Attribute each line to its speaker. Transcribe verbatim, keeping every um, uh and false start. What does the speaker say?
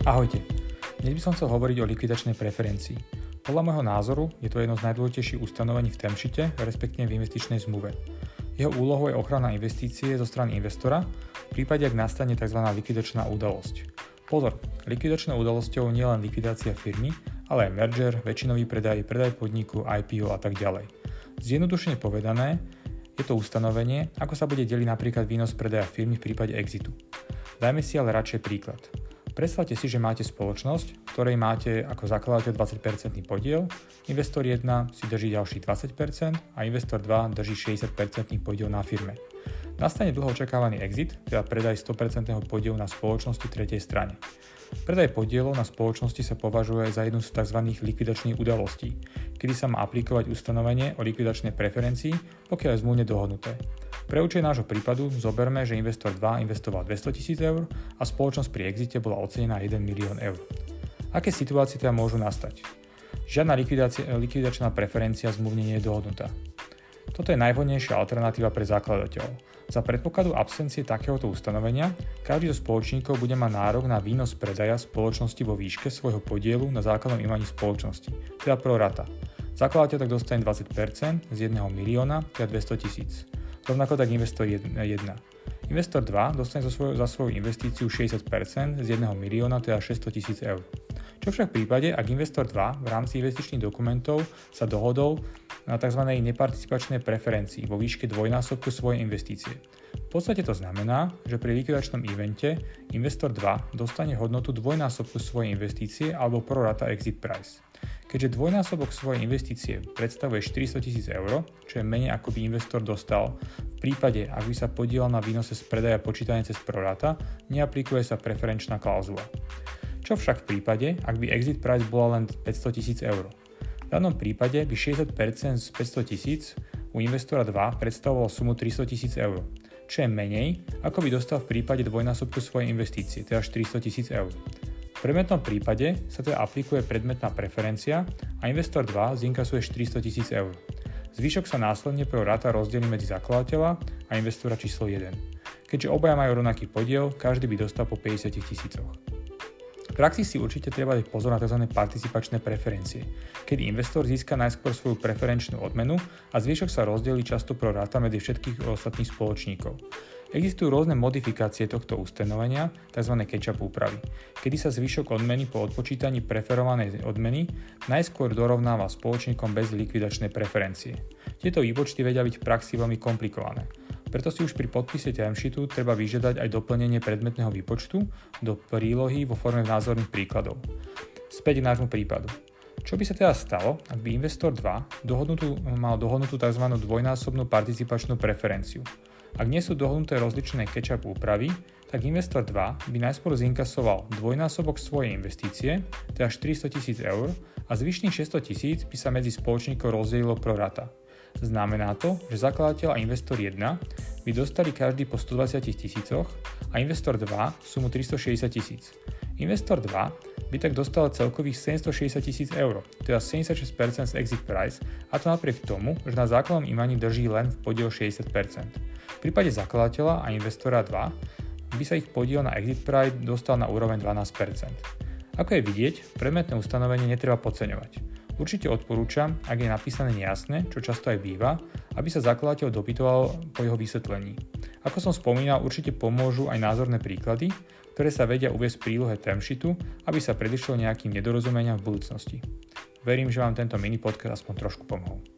Speaker 1: Ahojte, dnes by som chcel hovoriť o likvidačnej preferencii. Podľa môjho názoru je to jedno z najdôležitejších ustanovení v term sheete, respektíve v investičnej zmluve. Jeho úlohou je ochrana investície zo strany investora v prípade, ak nastane tzv. Likvidačná udalosť. Pozor, likvidačnou udalosťou nie je len likvidácia firmy, ale aj merger, väčšinový predaj, predaj podniku, í pé ó a tak ďalej. Zjednodušene povedané, je to ustanovenie, ako sa bude deliť napríklad výnos predaja firmy v prípade exitu. Dajme si ale radšej príklad. Predstavte si, že máte spoločnosť, v ktorej máte ako zakladateľ dvadsať percent podiel, investor jeden si drží ďalší dvadsať percent a investor dva drží šesťdesiat percent podiel na firme. Nastane dlho očakávaný exit, teda predaj sto percent podielu na spoločnosti tretej strane. Predaj podielov na spoločnosti sa považuje za jednu z tzv. Likvidačných udalostí, kedy sa má aplikovať ustanovenie o likvidačnej preferencii, pokiaľ je zmluvne dohodnuté. Pre účely nášho prípadu zoberme, že investor dva investoval dvestotisíc eur a spoločnosť pri exite bola ocenená jeden milión eur. Aké situácie teda môžu nastať? Žiadna likvidačná preferencia zmluvne nie je dohodnutá. Toto je najvhodnejšia alternatíva pre zakladateľov. Za predpokladu absencie takéhoto ustanovenia, každý zo spoločníkov bude mať nárok na výnos predaja spoločnosti vo výške svojho podielu na základnom imaní spoločnosti, teda pro rata. Zakladateľ tak dostane dvadsať percent z jedného milióna, teda dvestotisíc. Rovnako tak investor jeden. Investor dva dostane za svoju, za svoju investíciu šesťdesiat percent z jedného milióna, teda šesťstotisíc eur. Čo však v prípade, ak investor dva v rámci investičných dokumentov sa dohodol na tzv. Neparticipačnej preferencii vo výške dvojnásobku svojej investície. V podstate to znamená, že pri likvidačnom evente investor dva dostane hodnotu dvojnásobku svojej investície alebo pro rata exit price. Keďže dvojnásobok svojej investície predstavuje štyristotisíc eur, čo je menej ako by investor dostal v prípade, ak by sa podielal na výnose z predaja počítané cez prorata, neaplikuje sa preferenčná klauzula. Čo však v prípade, ak by exit price bola len päťstotisíc eur? V danom prípade by šesťdesiat percent z päťstotisíc u investora dva predstavovalo sumu tristotisíc eur, čo je menej, ako by dostal v prípade dvojnásobku svojej investície, teda štyristotisíc eur. V predmetnom prípade sa teda aplikuje predmetná preferencia a investor dva zinkasuje štyristotisíc eur. Zvyšok sa následne pro rata rozdelí medzi zakladateľa a investora číslo jeden. Keďže obaja majú rovnaký podiel, každý by dostal po päťdesiat tisícoch. V praxi si určite treba dať pozor na tzv. Participačné preferencie, kedy investor získa najskôr svoju preferenčnú odmenu a zvyšok sa rozdelí často pro rata medzi všetkých ostatných spoločníkov. Existujú rôzne modifikácie tohto ustanovenia, tzv. Catch-up úpravy, kedy sa zvyšok odmeny po odpočítaní preferovanej odmeny najskôr dorovnáva spoločníkom bez likvidačnej preferencie. Tieto výpočty vedia byť v praxi veľmi komplikované. Preto si už pri podpise term sheetu treba vyžiadať aj doplnenie predmetného výpočtu do prílohy vo forme názorných príkladov. Späť k nášmu prípadu. Čo by sa teda stalo, ak by investor dva dohodnutú, mal dohodnutú tzv. Dvojnásobnú participačnú preferenciu? Ak nie sú dohodnuté rozličné catch-up úpravy, tak investor dva by najskôr zinkasoval dvojnásobok svojej investície, teda štyristotisíc eur, a zvyšných šesťstotisíc by sa medzi spoločníkov rozdelilo pro rata. Znamená to, že zakladateľ a investor jeden by dostali každý po stodvadsať tisícoch a investor dva sumu tristošesťdesiat tisíc. Investor dva by tak dostal celkových sedemstošesťdesiat tisíc eur, teda sedemdesiatšesť percent z exit price, a to napriek tomu, že na základnom imaní drží len v podiel šesťdesiat percent. V prípade zakladateľa a investora dva by sa ich podiel na exit price dostal na úroveň dvanásť percent. Ako je vidieť, predmetné ustanovenie netreba podceňovať. Určite odporúčam, ak je napísané nejasné, čo často aj býva, aby sa zakladateľ dopytoval po jeho vysvetlení. Ako som spomínal, určite pomôžu aj názorné príklady, ktoré sa vedia uviesť v prílohe term sheetu, aby sa predišlo nejakým nedorozumeniam v budúcnosti. Verím, že vám tento mini podcast aspoň trošku pomohol.